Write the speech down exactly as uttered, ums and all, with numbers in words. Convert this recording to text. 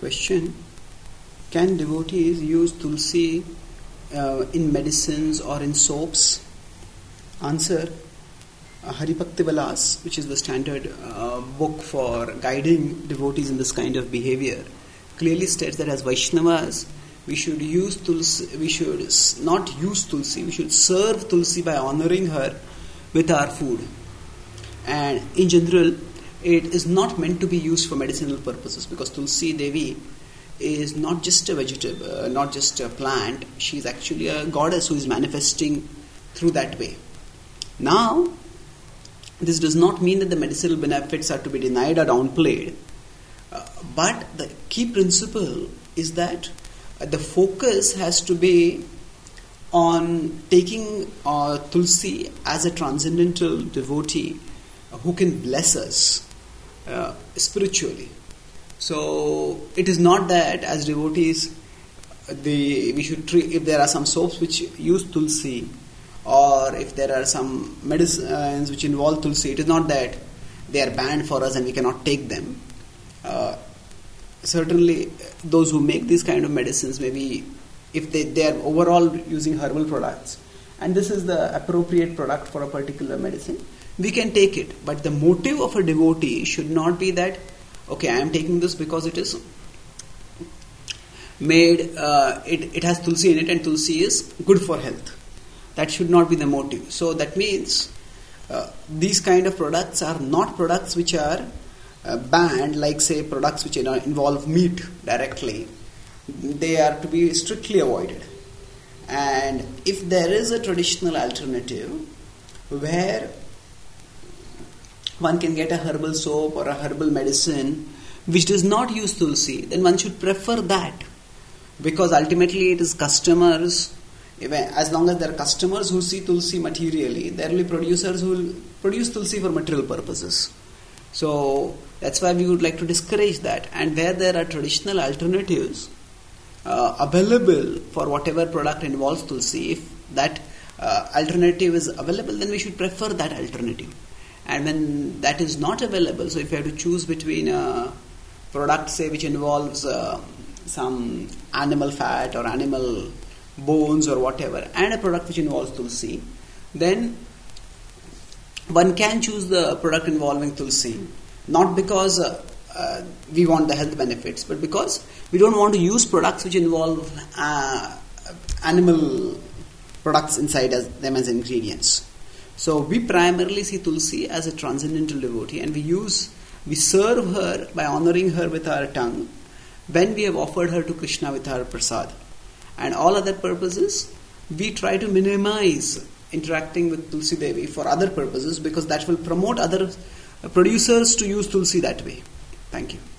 Question: can devotees use tulsi uh, in medicines or in soaps? Answer: uh, Haribhakti Vilas, which is the standard uh, book for guiding devotees in this kind of behavior, clearly states that as Vaishnavas, we should use tulsi, we should not use tulsi, we should serve tulsi by honoring her with our food. And in general, it is not meant to be used for medicinal purposes, because Tulsi Devi is not just a vegetable, uh, not just a plant, she is actually a goddess who is manifesting through that way. Now, this does not mean that the medicinal benefits are to be denied or downplayed, uh, but the key principle is that uh, the focus has to be on taking uh, Tulsi as a transcendental devotee uh, who can bless us uh, spiritually. So it is not that as devotees the we should treat, if there are some soaps which use Tulsi, or if there are some medicines which involve Tulsi, it is not that they are banned for us and we cannot take them. Uh, certainly those who make these kind of medicines, maybe if they, they are overall using herbal products, and this is the appropriate product for a particular medicine, we can take it. But the motive of a devotee should not be that, okay, I am taking this because it is made, uh, it, it has Tulsi in it and Tulsi is good for health. That should not be the motive. So that means uh, these kind of products are not products which are uh, banned, like say products which involve meat directly. They are to be strictly avoided. And if there is a traditional alternative where one can get a herbal soap or a herbal medicine which does not use Tulsi, then one should prefer that, because ultimately it is customers. As long as there are customers who see Tulsi materially, there will be producers who will produce Tulsi for material purposes. So that's why we would like to discourage that. And where there are traditional alternatives uh, available for whatever product involves Tulsi, if that uh, alternative is available, then we should prefer that alternative. And when that is not available, so if you have to choose between a product, say, which involves uh, some animal fat or animal bones or whatever, and a product which involves Tulsi, then one can choose the product involving Tulsi, not because uh, uh, we want the health benefits, but because we don't want to use products which involve uh, animal products inside as them as ingredients. So we primarily see Tulsi as a transcendental devotee, and we use, we serve her by honoring her with our tongue when we have offered her to Krishna with our prasad. And all other purposes, we try to minimize interacting with Tulsi Devi for other purposes, because that will promote other producers to use Tulsi that way. Thank you.